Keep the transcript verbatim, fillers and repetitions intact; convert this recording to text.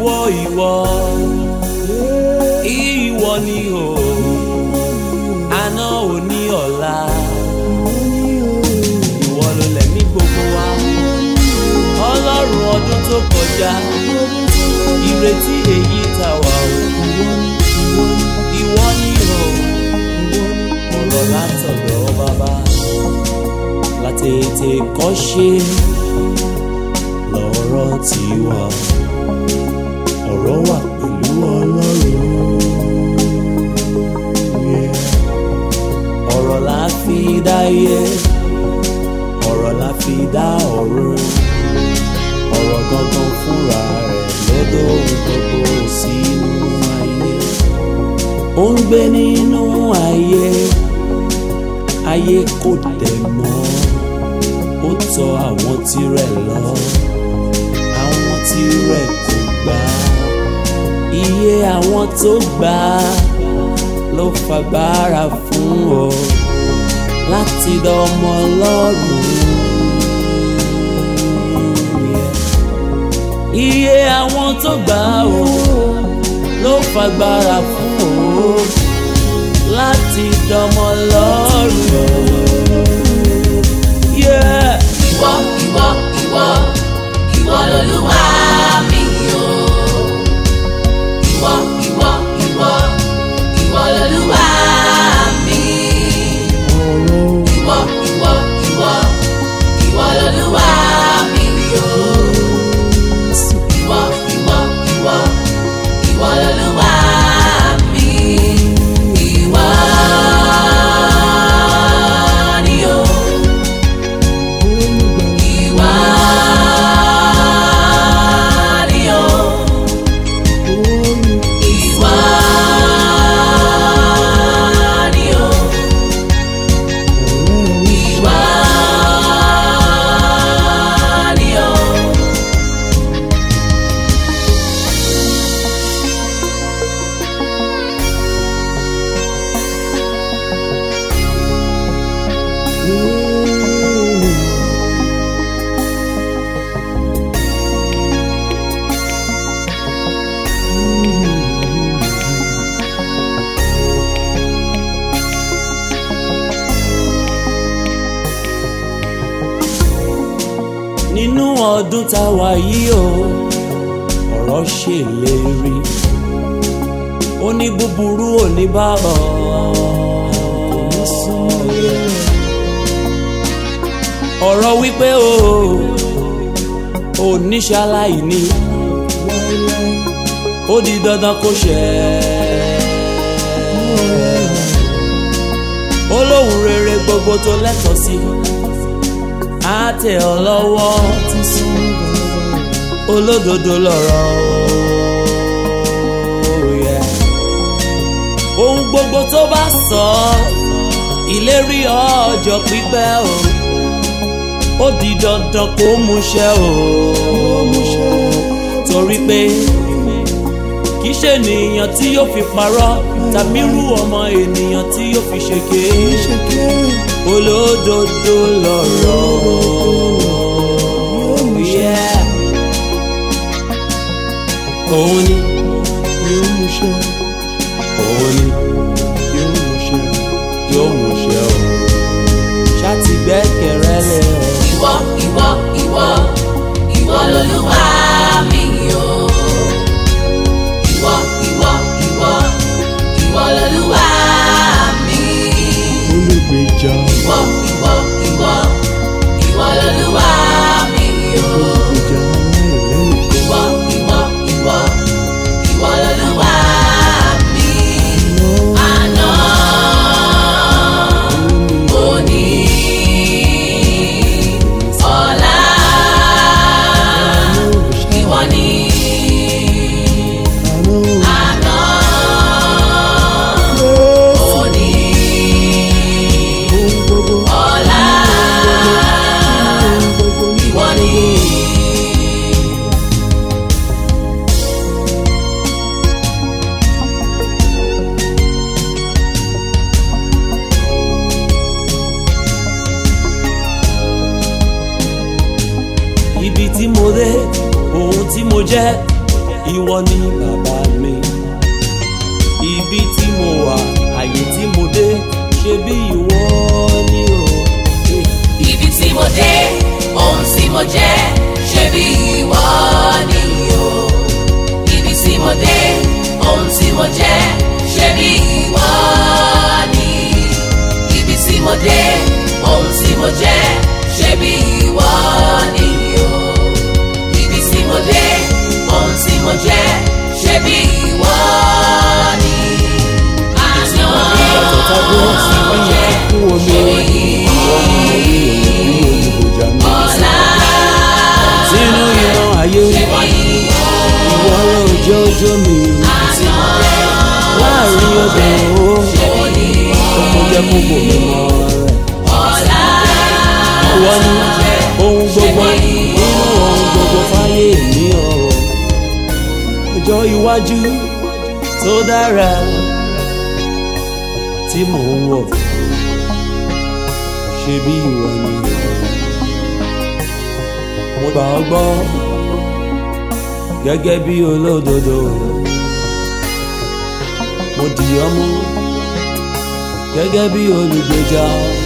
ìwọ ìwọ ìwọ ni o àná òní ọ̀la ìwọ ló lẹ̀mí gbogbo wa ọlọ́run ọdún tó kọjá ìrètí èyí tá wà o ìwọ ni o ọ̀rọ̀ látọ̀dọ̀ bàbá látètè kọ́ṣe lọ́rọ̀ tiwa ọ̀rọ̀ wà pẹ̀lú ọlọ́run ọ̀rọ̀ la fi dáyé ọ̀rọ̀ la fi dá ọ̀run ọ̀rọ̀ gangan fúnra rẹ̀ lọ́dọ̀ ohun gbogbo sínú ayé ó ń gbé nínú ayé ayé kò dẹ̀ mọ́ ó tọ̀ àwọn tirẹ̀ lọ àwọn tirẹ̀ kò gbà iye àwọn tó gbà ló fagbára fún ọ láti dọmọ Ọlọ́run iye àwọn tó gbà ó ló fagbára fún ọ láti dọmọ Ọlọ́run. Yeah. Ìwọ, ìwọ, ìwọ, ìwọ lolúwa mi o. Ìwọ, ìwọ, ìwọ, ìwọ lolúwa mi. Ìwọ, ìwọ, ìwọ, ìwọ lolúwa mi o. Ìwọ, ìwọ, ìwọ, ìwọ lolúwa mi. Ìwọ ni o. Ìwọ ni o. Ìwọ ni o. Ìwọ ni o. Nínú ọdún tá a wà yìí o ọ̀rọ̀ ṣèlérí ó ní búburú ò ní bá ọ ọ̀rọ̀ wípé o ò ní ṣaláìní ó di dandan kó ṣẹ olóhùn rere gbogbo tó lẹ́tọ̀ọ́ sí á tẹ̀ ọ́ lọ́wọ́ olódodo lọ̀rọ̀ ohun gbogbo tó bá sọ ìlérí ọjọ́ pípẹ́ o ó di dandan kó múṣẹ o torí pé kì í ṣe ènìyàn tí yóò fi parọ́ tàbí irú ọmọ ènìyàn tí yóò fi ṣèké olódodo lọ̀rọ̀ yeah. òun ni yóò múṣẹ òun ni yóò múṣẹ yóò múṣẹ o ṣáàtì gbẹ́kẹ̀rẹ́ lẹ̀ o. Ìwọ, ìwọ, ìwọ, ìwọ lolúwa mi o. Ìwọ, ìwọ, ìwọ, ìwọ lolúwa mi. Olùgbèjà. Ìwọ, ìwọ, ìwọ, ìwọ lolúwa mi o. Olùgbèjà aláìlẹ́yìn. Ìwọ, ìwọ, ìwọ, ìwọ lolúwa mi. Àná, òní, ọ̀la, ìwọ ni. Àná, òní, ọ̀la, ìwọ ni. Ibi tí mo dé ohun tí mo jẹ́ ìwọ ni bàbá mi. Ibi tí mo wà, àyè tí mo dé, ṣe bí ìwọ ni o. Ibi tí mo dé, ohun tí mo jẹ́, ṣe bí ìwọ ni o. Ibi tí mo dé, ohun tí mo jẹ́, ṣe bí ìwọ ni. Ibi tí mo dé, ohun tí mo jẹ́, ṣe bí ìwọ ni o. Ibi tí mo dé, ohun tí mo jẹ́, ṣe bí ìwọ ni. Àná mo jẹ́, ṣe bí ìwọ ni. Ọ̀la sínú ìran ayé ìwọ rẹ̀ òjò ojú mi. Láàrin ọdún o, ọmọ jẹ́ kókò mi mọ́ rẹ̀. ọ̀la Ìwọ ni ohun gbogbo nínú ohun gbogbo fáyé mi o. Ọjọ́ iwájú tó dára tí mò ń wọ̀, ṣe bí ìwọ ni. Mo gbà ọ́ gbọ́ gẹ́gẹ́ bí olódodo. Mo dì ọ́ mú gẹ́gẹ́ bí olùgbèjà.